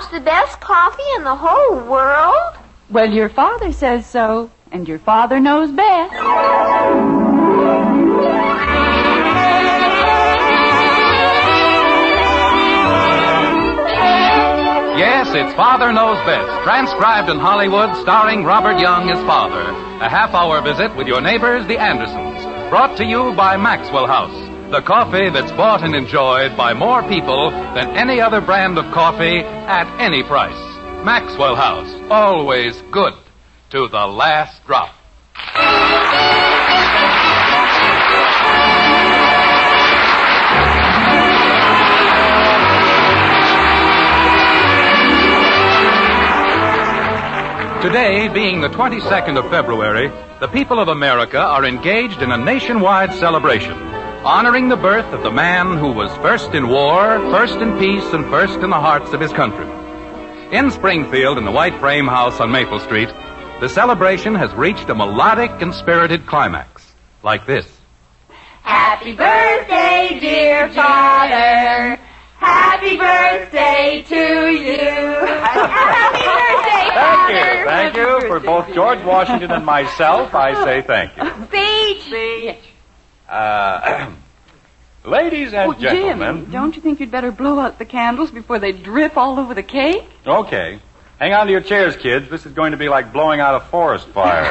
Ralph's the best coffee in the whole world? Well, your father says so, and your father knows best. Yes, it's Father Knows Best, transcribed in Hollywood, starring Robert Young as Father. A half-hour visit with your neighbors, the Andersons. Brought to you by Maxwell House, the coffee that's bought and enjoyed by more people than any other brand of coffee at any price. Maxwell House, always good to the last drop. Today, being the 22nd of February, the people of America are engaged in a nationwide celebration, honoring the birth of the man who was first in war, first in peace, and first in the hearts of his country. In Springfield, in the White Frame House on Maple Street, the celebration has reached a melodic and spirited climax, like this. Happy birthday, dear Father. Happy birthday to you. Happy birthday, Father. Thank you. For both George Washington and myself, I say thank you. Speech. Ladies and gentlemen. Jim, don't you think you'd better blow out the candles before they drip all over the cake? Okay. Hang on to your chairs, kids. This is going to be like blowing out a forest fire.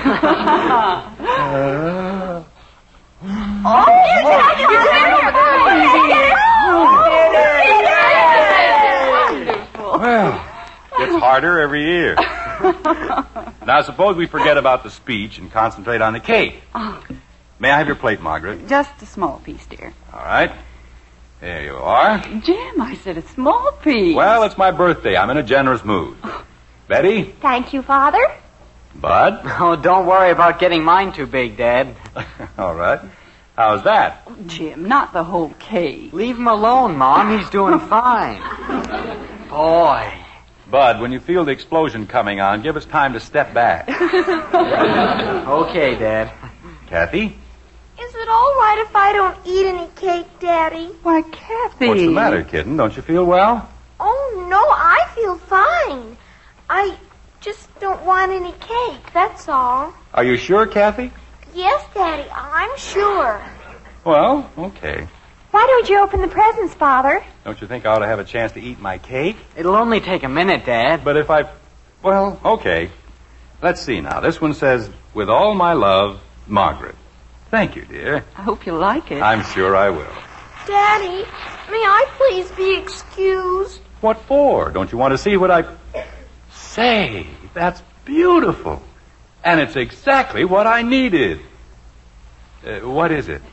Well, gets harder every year. Now, suppose we forget about the speech and concentrate on the cake. May I have your plate, Margaret? Just a small piece, dear. All right. There you are. Jim, I said a small piece. Well, it's my birthday. I'm in a generous mood. Betty? Thank you, Father. Bud? Oh, don't worry about getting mine too big, Dad. All right. How's that? Jim, not the whole cake. Leave him alone, Mom. He's doing fine. Boy. Bud, when you feel the explosion coming on, give us time to step back. Okay, Dad. Kathy? Is it all right if I don't eat any cake, Daddy? Why, Kathy. What's the matter, kitten? Don't you feel well? Oh, no, I feel fine. I just don't want any cake, that's all. Are you sure, Kathy? Yes, Daddy, I'm sure. Well, okay. Why don't you open the presents, Father? Don't you think I ought to have a chance to eat my cake? It'll only take a minute, Dad. But if well, okay. Let's see now. This one says, with all my love, Margaret. Thank you, dear. I hope you like it. I'm sure I will. Daddy, may I please be excused? What for? Don't you want to see what I... Say, that's beautiful. And it's exactly what I needed. What is it?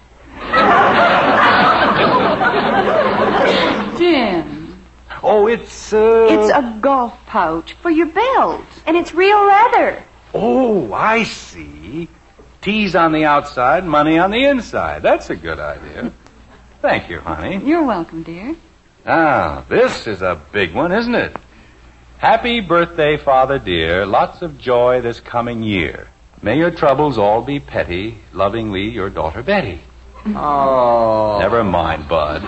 Jim. Oh, it's It's a golf pouch for your belt. And it's real leather. Oh, I see. T's on the outside, money on the inside. That's a good idea. Thank you, honey. You're welcome, dear. Ah, this is a big one, isn't it? Happy birthday, Father dear. Lots of joy this coming year. May your troubles all be petty. Lovingly, your daughter Betty. Oh. Never mind, Bud.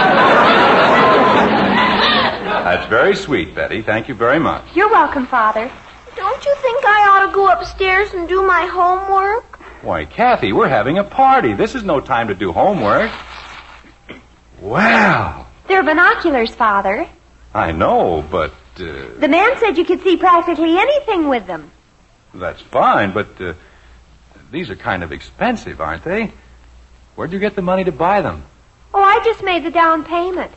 That's very sweet, Betty. Thank you very much. You're welcome, Father. Don't you think I ought to go upstairs and do my homework? Why, Kathy, we're having a party. This is no time to do homework. Well. They're binoculars, Father. I know, but... The man said you could see practically anything with them. That's fine, but these are kind of expensive, aren't they? Where'd you get the money to buy them? Oh, I just made the down payment.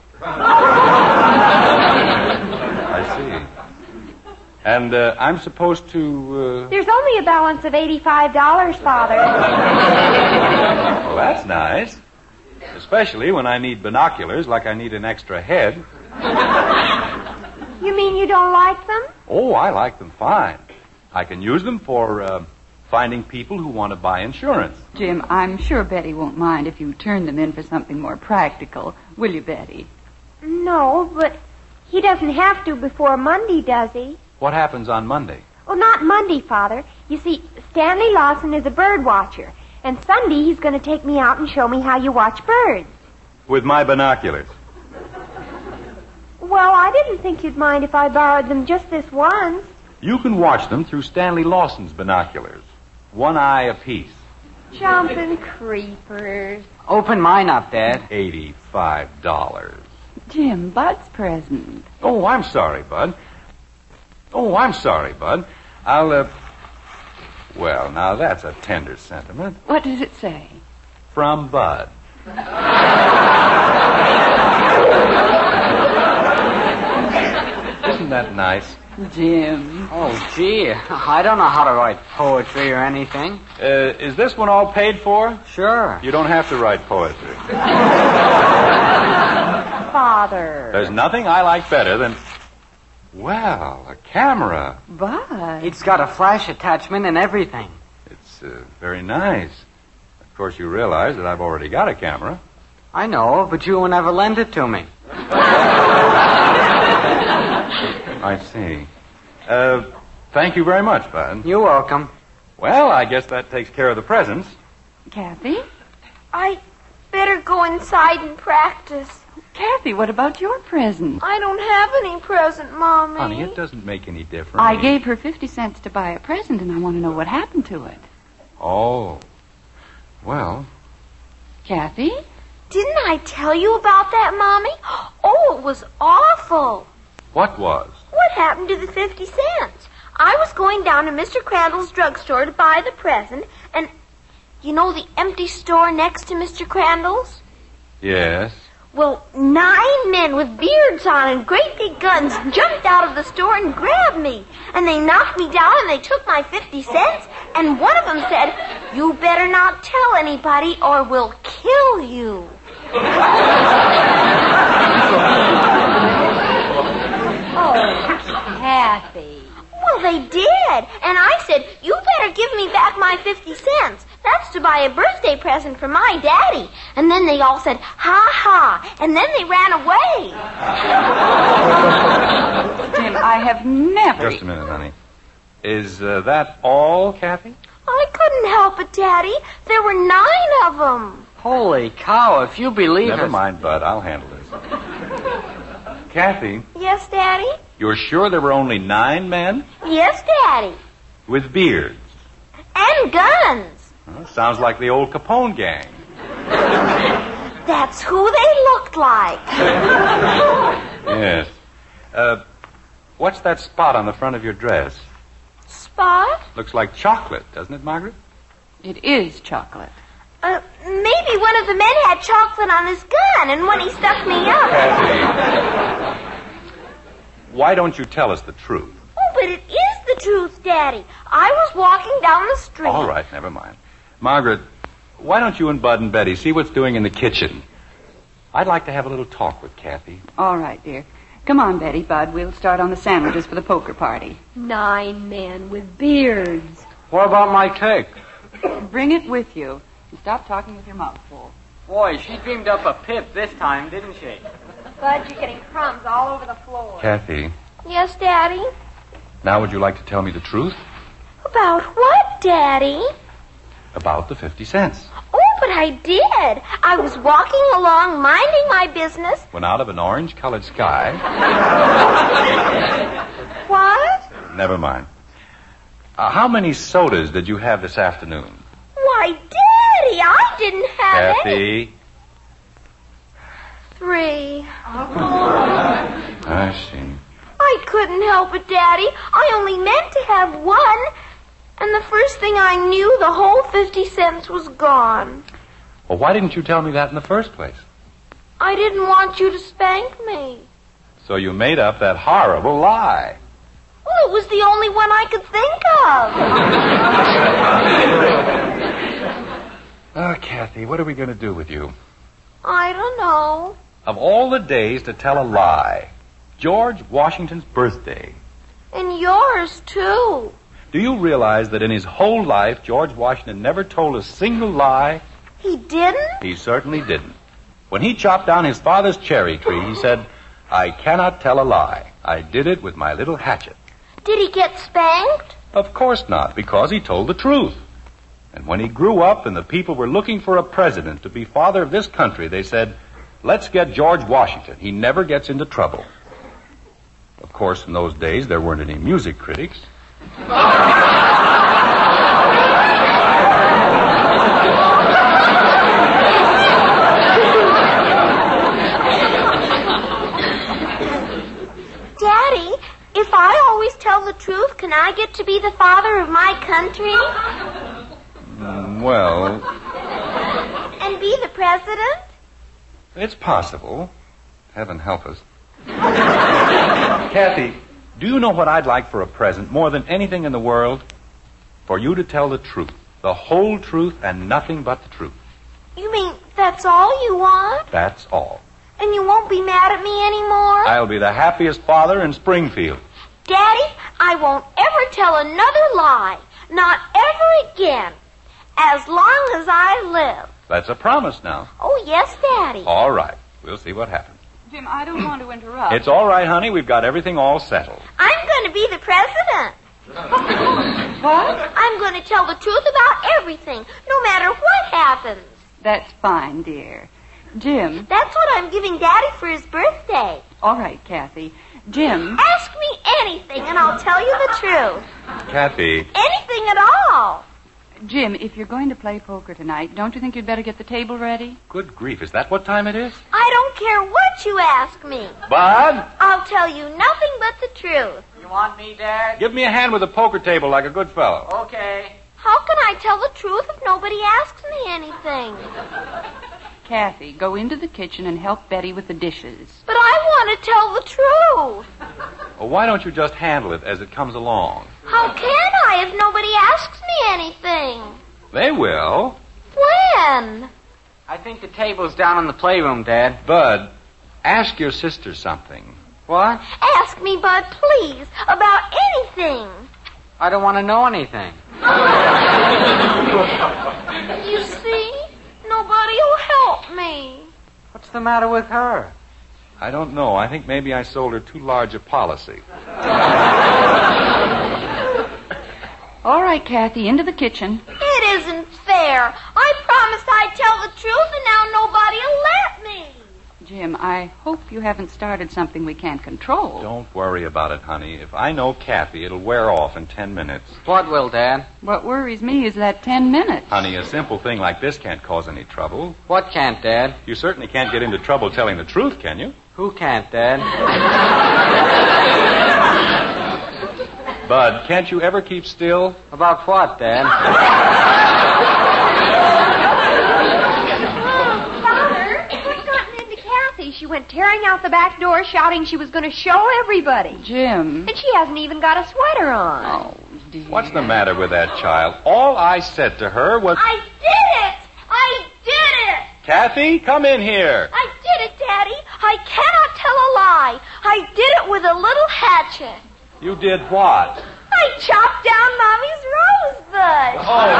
I see. And I'm supposed to... There's only a balance of $85, Father. Well, that's nice. Especially when I need binoculars like I need an extra head. You mean you don't like them? Oh, I like them fine. I can use them for finding people who want to buy insurance. Jim, I'm sure Betty won't mind if you turn them in for something more practical. Will you, Betty? No, but he doesn't have to before Monday, does he? What happens on Monday? Oh, not Monday, Father. You see, Stanley Lawson is a bird watcher. And Sunday he's going to take me out and show me how you watch birds. With my binoculars. Well, I didn't think you'd mind if I borrowed them just this once. You can watch them through Stanley Lawson's binoculars. One eye apiece. Jumping creepers. Open mine up, Dad. $85. Jim, Bud's present. Oh, I'm sorry, Bud. I'll, well, now that's a tender sentiment. What does it say? From Bud. Isn't that nice? Jim. Oh, gee. I don't know how to write poetry or anything. Is this one all paid for? Sure. You don't have to write poetry. Father. There's nothing I like better than... Well, a camera. Bud. It's got a flash attachment and everything. It's very nice. Of course, you realize that I've already got a camera. I know, but you will never lend it to me. I see. Thank you very much, Bud. You're welcome. Well, I guess that takes care of the presents. Kathy? I better go inside and practice. Kathy, what about your present? I don't have any present, Mommy. Honey, it doesn't make any difference. I gave her 50 cents to buy a present, and I want to know what happened to it. Oh. Well. Kathy? Didn't I tell you about that, Mommy? Oh, it was awful. What was? What happened to the 50 cents? I was going down to Mr. Crandall's drugstore to buy the present, and you know the empty store next to Mr. Crandall's? Yes. Well, 9 men with beards on and great big guns jumped out of the store and grabbed me. And they knocked me down and they took my 50 cents. And one of them said, "You better not tell anybody or we'll kill you." Oh, Kathy. Well, they did. And I said, "You better give me back my 50 cents. That's to buy a birthday present for my daddy." And then they all said, "Ha ha." And then they ran away. Jim, I have never... Just a minute, honey. Is that all, Kathy? I couldn't help it, Daddy. There were 9 of them. Holy cow, if you believe Never it. mind, Bud. I'll handle this. Kathy, Yes, Daddy? you're sure there were only 9 men? Yes, Daddy. With beards? And guns. Well, sounds like the old Capone gang. That's who they looked like. Yes. What's that spot on the front of your dress? Spot? Looks like chocolate, doesn't it, Margaret? It is chocolate. Maybe one of the men had chocolate on his gun, and when he stuck me up... Kathy, why don't you tell us the truth? Oh, but it is the truth, Daddy. I was walking down the street. All right, never mind. Margaret, why don't you and Bud and Betty see what's doing in the kitchen? I'd like to have a little talk with Kathy. All right, dear. Come on, Betty, Bud. We'll start on the sandwiches for the poker party. 9 men with beards. What about my cake? Bring it with you. And stop talking with your mouth full. Boy, she dreamed up a pip this time, didn't she? Bud, you're getting crumbs all over the floor. Kathy, Yes, Daddy? now would you like to tell me the truth About what, Daddy? about the 50 cents? Oh, but I did. I was walking along, minding my business. When out of an orange-colored sky... What? Never mind. How many sodas did you have this afternoon? Why, Daddy, I didn't have any. Kathy. 3. I see. I couldn't help it, Daddy. I only meant to have 1. And the first thing I knew, the whole 50 cents was gone. Well, why didn't you tell me that in the first place? I didn't want you to spank me. So you made up that horrible lie. Well, it was the only one I could think of. Oh, Kathy, what are we going to do with you? I don't know. Of all the days to tell a lie, George Washington's birthday. And yours, too. Do you realize that in his whole life, George Washington never told a single lie? He didn't? He certainly didn't. When he chopped down his father's cherry tree, he said, "I cannot tell a lie. I did it with my little hatchet." Did he get spanked? Of course not, because he told the truth. And when he grew up and the people were looking for a president to be father of this country, they said, "Let's get George Washington. He never gets into trouble." Of course, in those days, there weren't any music critics. Daddy, if I always tell the truth, can I get to be the father of my country? Well, And be the president? it's possible. Heaven help us. Kathy, do you know what I'd like for a present more than anything in the world? For you to tell the truth. The whole truth and nothing but the truth. You mean that's all you want? That's all. And you won't be mad at me anymore? I'll be the happiest father in Springfield. Daddy, I won't ever tell another lie. Not ever again. As long as I live. That's a promise now. Oh, yes, Daddy. All right. We'll see what happens. Jim, I don't want to interrupt. It's all right, honey. We've got everything all settled. I'm going to be the president. What? I'm going to tell the truth about everything, no matter what happens. That's fine, dear. Jim. That's what I'm giving Daddy for his birthday. All right, Kathy. Jim. Ask me anything, and I'll tell you the truth. Kathy. Anything at all. Jim, if you're going to play poker tonight, don't you think you'd better get the table ready? Good grief. Is that what time it is? I don't care what you ask me. Bud, I'll tell you nothing but the truth. You want me, Dad? give me a hand with the poker table like a good fellow. Okay. How can I tell the truth if nobody asks me anything? Kathy, go into the kitchen and help Betty with the dishes. But I want to tell the truth. Well, why don't you just handle it as it comes along? How can I if nobody asks me anything? They will. When? I think the table's down in the playroom, Dad. Bud, ask your sister something. What? Ask me, Bud, please, about anything. I don't want to know anything. You see, nobody will help me. What's the matter with her? I don't know. I think maybe I sold her too large a policy. All right, Kathy, into the kitchen. It isn't fair. I promised I'd tell the truth, and now nobody will let me. Jim, I hope you haven't started something we can't control. Don't worry about it, honey. If I know Kathy, it'll wear off in 10 minutes. What will, Dad? What worries me is that 10 minutes. Honey, a simple thing like this can't cause any trouble. What can't, Dad? You certainly can't get into trouble telling the truth, can you? Who can't, Dad? Bud, can't you ever keep still? About what, Dad? Father, what's gotten into Kathy? She went tearing out the back door shouting she was going to show everybody. Jim. And she hasn't even got a sweater on. Oh, dear. What's the matter with that child? All I said to her was... I did it! I did it! Kathy, come in here. I did it, Daddy. I cannot tell a lie. I did it with a little hatchet. You did what? I chopped down Mommy's rosebud.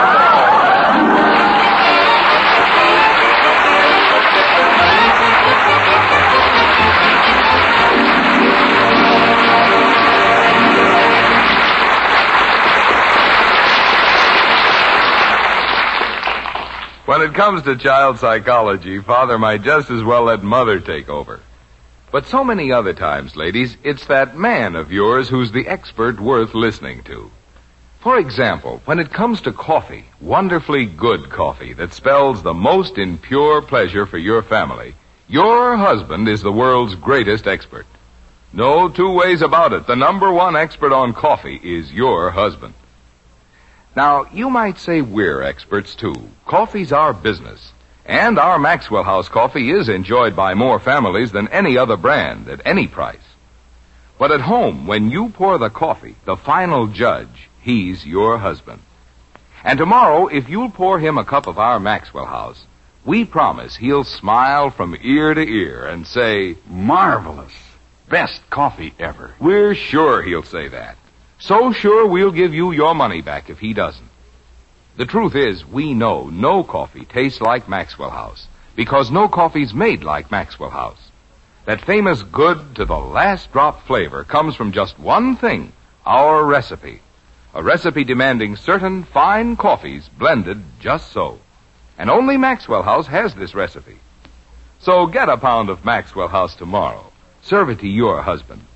When it comes to child psychology, Father might just as well let Mother take over. But so many other times, ladies, it's that man of yours who's the expert worth listening to. For example, when it comes to coffee, wonderfully good coffee that spells the most in pure pleasure for your family, your husband is the world's greatest expert. No two ways about it. The number one expert on coffee is your husband. Now, you might say we're experts, too. Coffee's our business. And our Maxwell House coffee is enjoyed by more families than any other brand at any price. But at home, when you pour the coffee, the final judge, he's your husband. And tomorrow, if you'll pour him a cup of our Maxwell House, we promise he'll smile from ear to ear and say, Marvelous. Best coffee ever. we're sure he'll say that. So sure we'll give you your money back if he doesn't. The truth is, we know no coffee tastes like Maxwell House, because no coffee's made like Maxwell House. That famous good to the last drop flavor comes from just one thing, our recipe. A recipe demanding certain fine coffees blended just so. And only Maxwell House has this recipe. So get a pound of Maxwell House tomorrow. Serve it to your husband.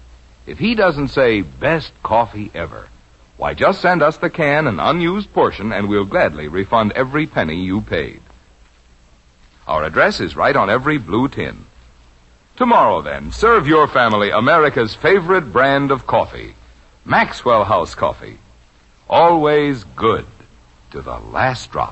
If he doesn't say best coffee ever, why, just send us the can and unused portion, and we'll gladly refund every penny you paid. Our address is right on every blue tin. Tomorrow, then, serve your family America's favorite brand of coffee, Maxwell House Coffee. Always good to the last drop.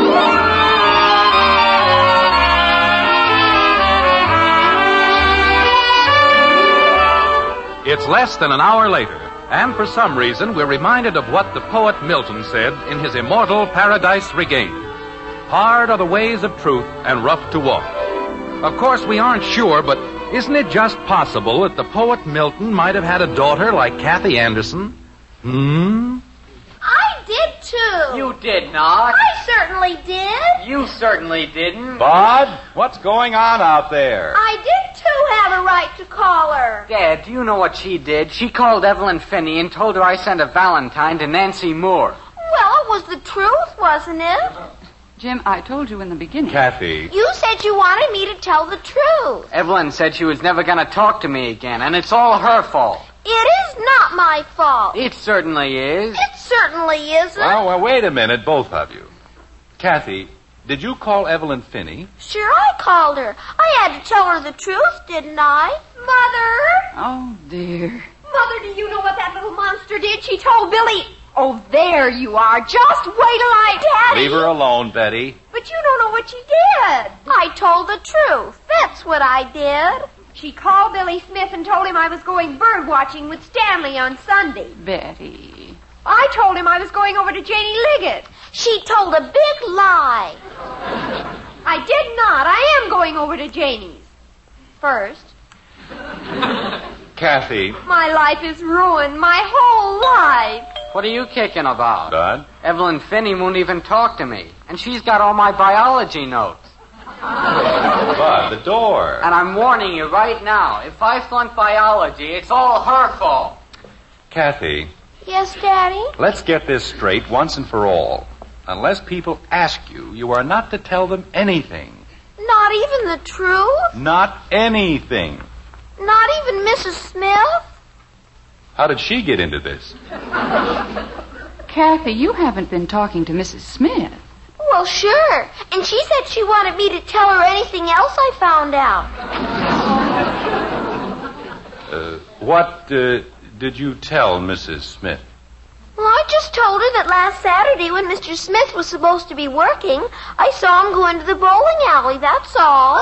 It's less than an hour later, and for some reason we're reminded of what the poet Milton said in his immortal Paradise Regained. Hard are the ways of truth and rough to walk. Of course, we aren't sure, but isn't it just possible that the poet Milton might have had a daughter like Kathy Anderson? I did, too. You did not. I certainly did. You certainly didn't. Bud, what's going on out there? I did, too, have a right to call her. Dad, do you know what she did? She called Evelyn Finney and told her I sent a Valentine to Nancy Moore. Well, it was the truth, wasn't it? Jim, I told you in the beginning. Kathy. You said you wanted me to tell the truth. Evelyn said she was never going to talk to me again, and it's all her fault. It is not my fault. It certainly is. It certainly isn't. Well, wait a minute, both of you. Kathy, did you call Evelyn Finney? Sure, I called her. I had to tell her the truth, didn't I? Mother! Oh, dear. Mother, do you know what that little monster did? She told Billy... Oh, there you are. Just wait till I... Daddy! Leave her alone, Betty. But you don't know what she did. I told the truth. That's what I did. She called Billy Smith and told him I was going bird watching with Stanley on Sunday. Betty. I told him I was going over to Janie Liggett. She told a big lie. I did not. I am going over to Janie's. First. Kathy. My life is ruined. My whole life. What are you kicking about? Bud? Evelyn Finney won't even talk to me, and she's got all my biology notes. Bud, the door. And I'm warning you right now, if I flunk biology, it's all her fault. Kathy, Yes, Daddy? let's get this straight once and for all. Unless people ask you, you are not to tell them anything. Not even the truth? Not anything. Not even Mrs. Smith? How did she get into this? Kathy, you haven't been talking to Mrs. Smith. Well, sure. And she said she wanted me to tell her anything else I found out. What did you tell Mrs. Smith? Well, I just told her that last Saturday when Mr. Smith was supposed to be working, I saw him go into the bowling alley, that's all.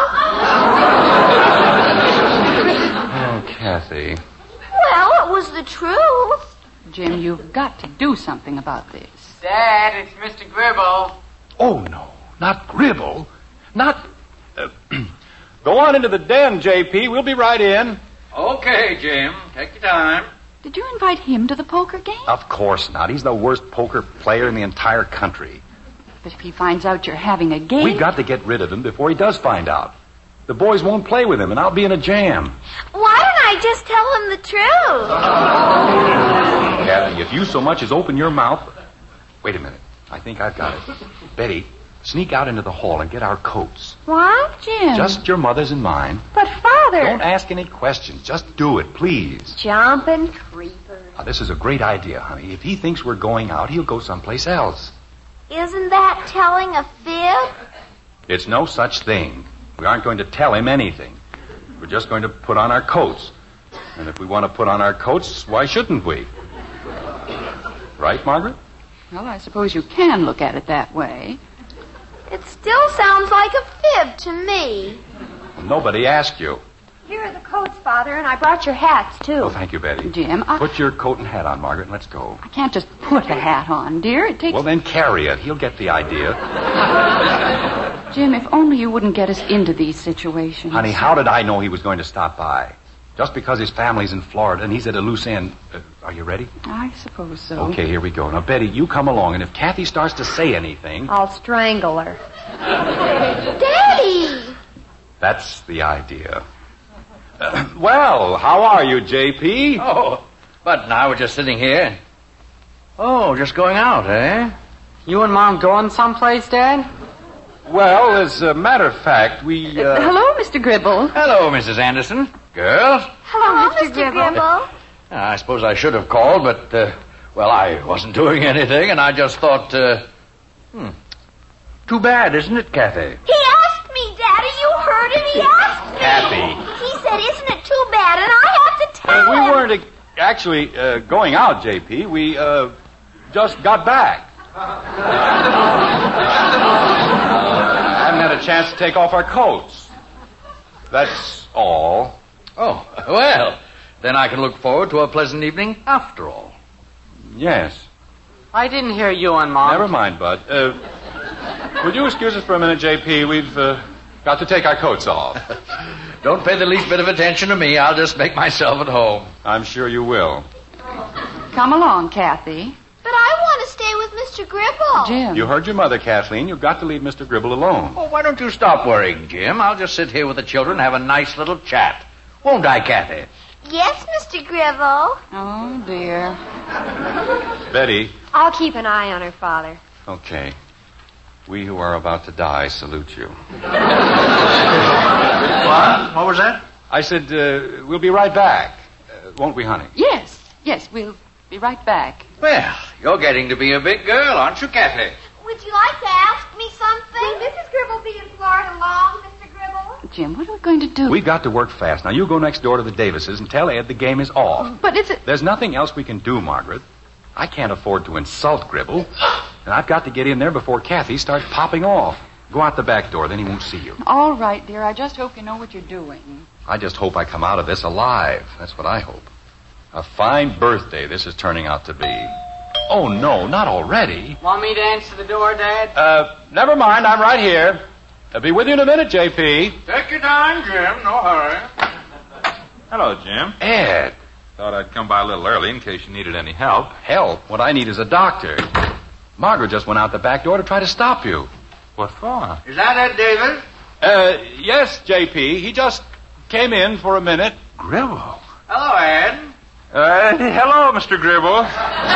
Oh, Kathy. Well, it was the truth. Jim, you've got to do something about this. Dad, it's Mr. Gribble. Oh, no. Not Gribble. Not... Go on into the den, J.P. We'll be right in. Okay, Jim. Take your time. Did you invite him to the poker game? Of course not. He's the worst poker player in the entire country. But if he finds out you're having a game... We've got to get rid of him before he does find out. The boys won't play with him, and I'll be in a jam. Why don't I just tell him the truth? Kathy, if you so much as open your mouth... Wait a minute. I think I've got it. Betty, sneak out into the hall and get our coats. What? Jim. Just your mother's and mine. But, Father... Don't ask any questions. Just do it, please. Jumping creepers. Now, this is a great idea, honey. If he thinks we're going out, he'll go someplace else. Isn't that telling a fib? It's no such thing. We aren't going to tell him anything. We're just going to put on our coats. And if we want to put on our coats, why shouldn't we? Right, Margaret? Well, I suppose you can look at it that way. It still sounds like a fib to me. Well, nobody asked you. Here are the coats, Father, and I brought your hats, too. Oh, thank you, Betty. Jim, Put your coat and hat on, Margaret, and let's go. I can't just put a hat on, dear. It takes... Well, then carry it. He'll get the idea. Jim, if only you wouldn't get us into these situations. Honey, how did I know he was going to stop by? Just because his family's in Florida and he's at a loose end. Are you ready? I suppose so. Okay, here we go. Now, Betty, you come along, and if Kathy starts to say anything... I'll strangle her. Daddy! That's the idea. Well, how are you, J.P.? Oh, but now we're just sitting here. Oh, just going out, eh? You and Mom going someplace, Dad? Well, as a matter of fact, we... Hello, Mr. Gribble. Hello, Mrs. Anderson. Girls. Hello, Mr. Gribble. I suppose I should have called, but, I wasn't doing anything, and I just thought, too bad, isn't it, Kathy? He asked me, Daddy. You heard him. He asked me. Kathy. He said, isn't it too bad? And I have to tell We him. weren't actually going out, JP. We just got back. Haven't had a chance to take off our coats. That's all. Oh, well, then I can look forward to a pleasant evening after all. Yes. I didn't hear you and Mom. Never mind, Bud. Would you excuse us for a minute, JP? We've got to take our coats off. Don't pay the least bit of attention to me. I'll just make myself at home. I'm sure you will. Come along, Kathy. But I want to stay with Mr. Gribble. Jim. You heard your mother, Kathleen. You've got to leave Mr. Gribble alone. Oh, why don't you stop worrying, Jim? I'll just sit here with the children and have a nice little chat. Won't I, Kathy? Yes, Mr. Gribble. Oh, dear. Betty. I'll keep an eye on her, Father. Okay. We who are about to die salute you. What? What was that? I said, we'll be right back. Won't we, honey? Yes, we'll be right back. Well, you're getting to be a big girl, aren't you, Kathy? Would you like to ask me something? Will Mrs. Gribble be in Florida long, Mr. Gribble? Jim, what are we going to do? We've got to work fast. Now, you go next door to the Davises and tell Ed the game is off. But it's a... There's nothing else we can do, Margaret. I can't afford to insult Gribble. And I've got to get in there before Kathy starts popping off. Go out the back door, then he won't see you. All right, dear. I just hope you know what you're doing. I just hope I come out of this alive. That's what I hope. A fine birthday this is turning out to be. Oh, no, not already. Want me to answer the door, Dad? Never mind. I'm right here. I'll be with you in a minute, JP. Take your time, Jim. No hurry. Hello, Jim. Ed. Thought I'd come by a little early in case you needed any help. Help? What I need is a doctor. Margaret just went out the back door to try to stop you. What for? Is that Ed Davis? Yes, JP. He just came in for a minute. Gribble. Hello, Ed. Hello, Mr. Gribble.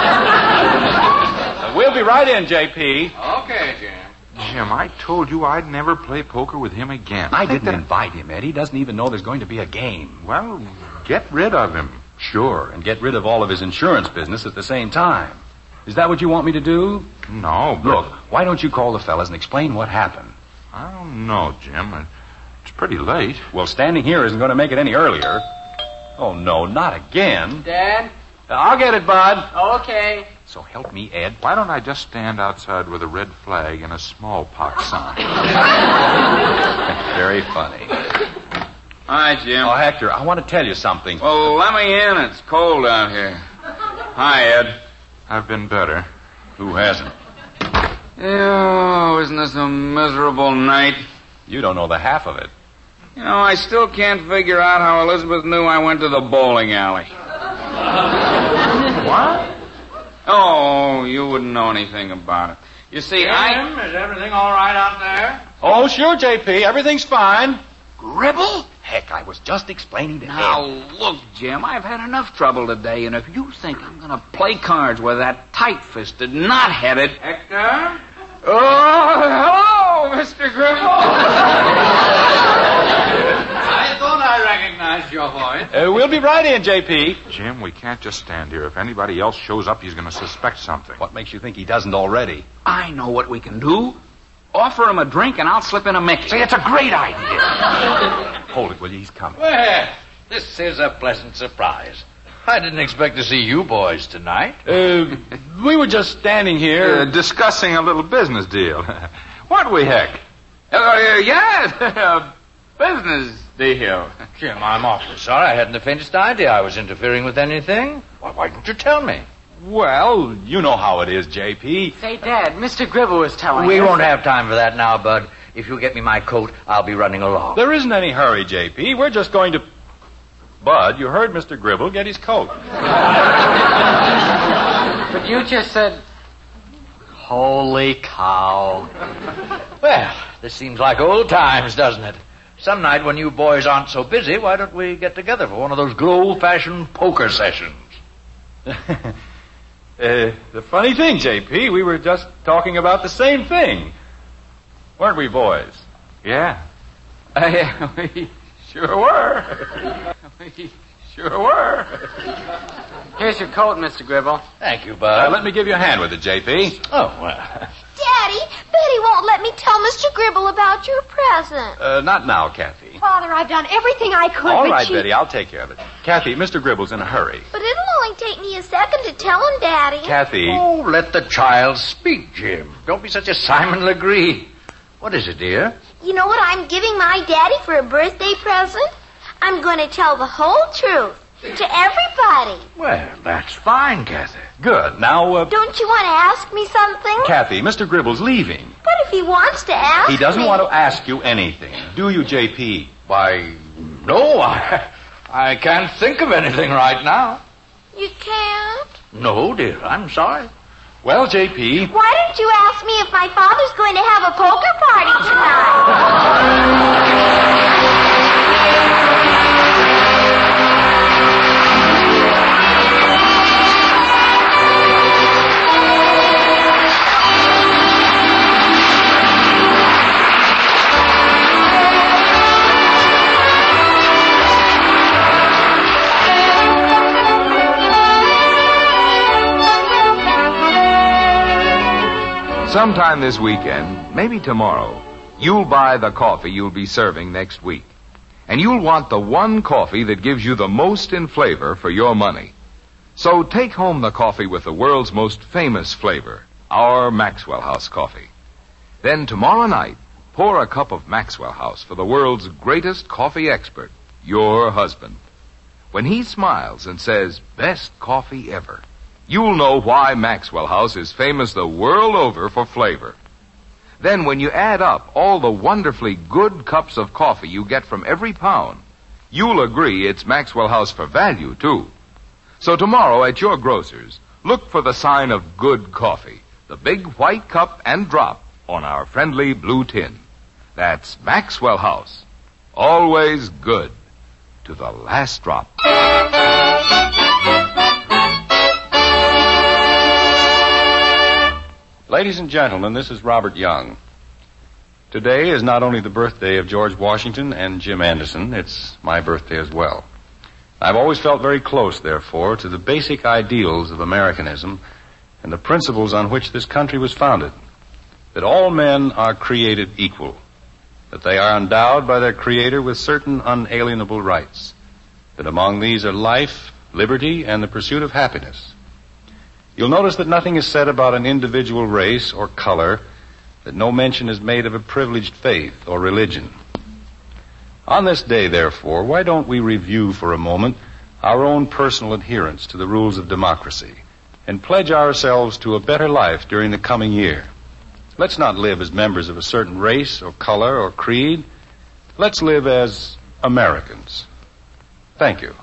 We'll be right in, JP. Okay, Jim. Jim, I told you I'd never play poker with him again. I didn't invite him, Ed. He doesn't even know there's going to be a game. Well, get rid of him. Sure, and get rid of all of his insurance business at the same time. Is that what you want me to do? No, but... Look, why don't you call the fellas and explain what happened? I don't know, Jim. It's pretty late. Well, standing here isn't going to make it any earlier. Oh, no, not again. Dad? I'll get it, Bud. Okay. So help me, Ed. Why don't I just stand outside with a red flag and a smallpox sign? Very funny. Hi, Jim. Oh, Hector, I want to tell you something. Oh, let me in. It's cold out here. Hi, Ed. I've been better. Who hasn't? Oh, isn't this a miserable night? You don't know the half of it. You know, I still can't figure out how Elizabeth knew I went to the bowling alley. What? Oh, you wouldn't know anything about it. You see, Jim, is everything all right out there? Oh, sure, JP. Everything's fine. Gribble? Heck, I was just explaining to Now, Ed. look, Jim, I've had enough trouble today, and if you think I'm going to play cards with that tight-fisted, knot-headed... Hector? Oh, hello, Mr. Gribble. I thought I recognized your voice. We'll be right in, JP. Jim, we can't just stand here. If anybody else shows up, he's going to suspect something. What makes you think he doesn't already? I know what we can do. Offer him a drink, and I'll slip in a Mickey. Say, it's a great idea. Hold it, will you? He's coming. Well, this is a pleasant surprise. I didn't expect to see you boys tonight. We were just standing here. Discussing a little business deal. Weren't we, Heck? Yes, business deal. Jim, I'm awfully sorry. I hadn't the faintest idea I was interfering with anything. Why didn't you tell me? Well, you know how it is, JP. Say, Dad, Mr. Gribble was telling We us. won't have time for that now, Bud. If you'll get me my coat, I'll be running along. There isn't any hurry, JP. We're just going to... Bud, you heard Mr. Gribble get his coat. But you just said... Holy cow. Well, this seems like old times, doesn't it? Some night when you boys aren't so busy, why don't we get together for one of those good old-fashioned poker sessions? The funny thing, JP, we were just talking about the same thing. Weren't we, boys? Yeah. We sure were. We Sure were. Here's your coat, Mr. Gribble. Thank you, Bud. Let me give you a hand with it, J.P. Oh, well. Daddy, Betty won't let me tell Mr. Gribble about your present. Not now, Kathy. Father, I've done everything I could, All but right, she... Betty, I'll take care of it. Kathy, Mr. Gribble's in a hurry. But it'll only take me a second to tell him, Daddy. Kathy. Oh, let the child speak, Jim. Don't be such a Simon Legree. What is it, dear? You know what I'm giving my daddy for a birthday present? I'm going to tell the whole truth to everybody. Well, that's fine, Kathy. Good. Now, Don't you want to ask me something? Kathy, Mr. Gribble's leaving. But if he wants to ask He doesn't me... want to ask you anything. Do you, J.P.? Why, no, I can't think of anything right now. You can't? No, dear, I'm sorry. Well, J.P. Why don't you ask me if my father's going to have a poker party tonight? Sometime this weekend, maybe tomorrow, you'll buy the coffee you'll be serving next week. And you'll want the one coffee that gives you the most in flavor for your money. So take home the coffee with the world's most famous flavor, our Maxwell House coffee. Then tomorrow night, pour a cup of Maxwell House for the world's greatest coffee expert, your husband. When he smiles and says, "Best coffee ever," you'll know why Maxwell House is famous the world over for flavor. Then when you add up all the wonderfully good cups of coffee you get from every pound, you'll agree it's Maxwell House for value, too. So tomorrow at your grocer's, look for the sign of good coffee, the big white cup and drop on our friendly blue tin. That's Maxwell House. Always good to the last drop. Ladies and gentlemen, this is Robert Young. Today is not only the birthday of George Washington and Jim Anderson, it's my birthday as well. I've always felt very close, therefore, to the basic ideals of Americanism and the principles on which this country was founded. That all men are created equal. That they are endowed by their Creator with certain unalienable rights. That among these are life, liberty, and the pursuit of happiness. You'll notice that nothing is said about an individual race or color, that no mention is made of a privileged faith or religion. On this day, therefore, why don't we review for a moment our own personal adherence to the rules of democracy and pledge ourselves to a better life during the coming year? Let's not live as members of a certain race or color or creed. Let's live as Americans. Thank you.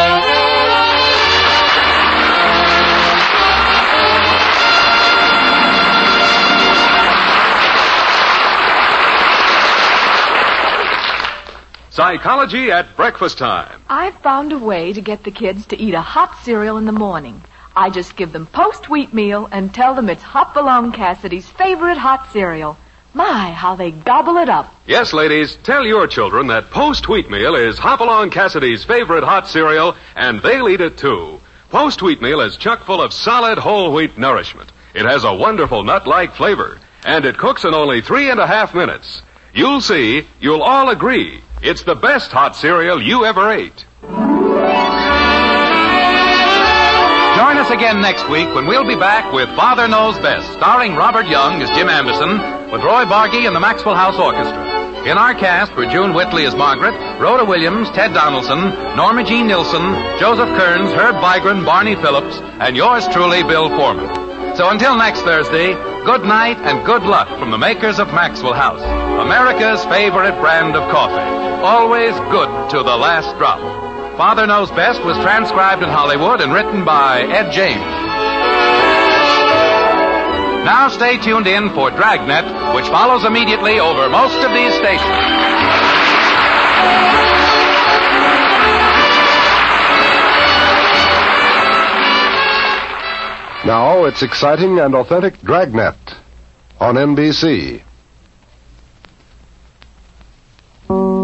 Psychology at breakfast time. I've found a way to get the kids to eat a hot cereal in the morning. I just give them Post-Wheat Meal and tell them it's Hopalong Cassidy's favorite hot cereal. My, how they gobble it up. Yes, ladies, tell your children that Post-Wheat Meal is Hopalong Cassidy's favorite hot cereal, and they'll eat it too. Post-Wheat Meal is chock full of solid whole wheat nourishment. It has a wonderful nut-like flavor, and it cooks in only 3.5 minutes. You'll see, you'll all agree, it's the best hot cereal you ever ate. Join us again next week when we'll be back with Father Knows Best, starring Robert Young as Jim Anderson, with Roy Bargy and the Maxwell House Orchestra. In our cast were June Whitley as Margaret, Rhoda Williams, Ted Donaldson, Norma Jean Nilsson, Joseph Kearns, Herb Vigran, Barney Phillips, and yours truly, Bill Foreman. So until next Thursday, good night and good luck from the makers of Maxwell House, America's favorite brand of coffee. Always good to the last drop. Father Knows Best was transcribed in Hollywood and written by Ed James. Now stay tuned in for Dragnet, which follows immediately over most of these stations. Now it's exciting and authentic Dragnet on NBC.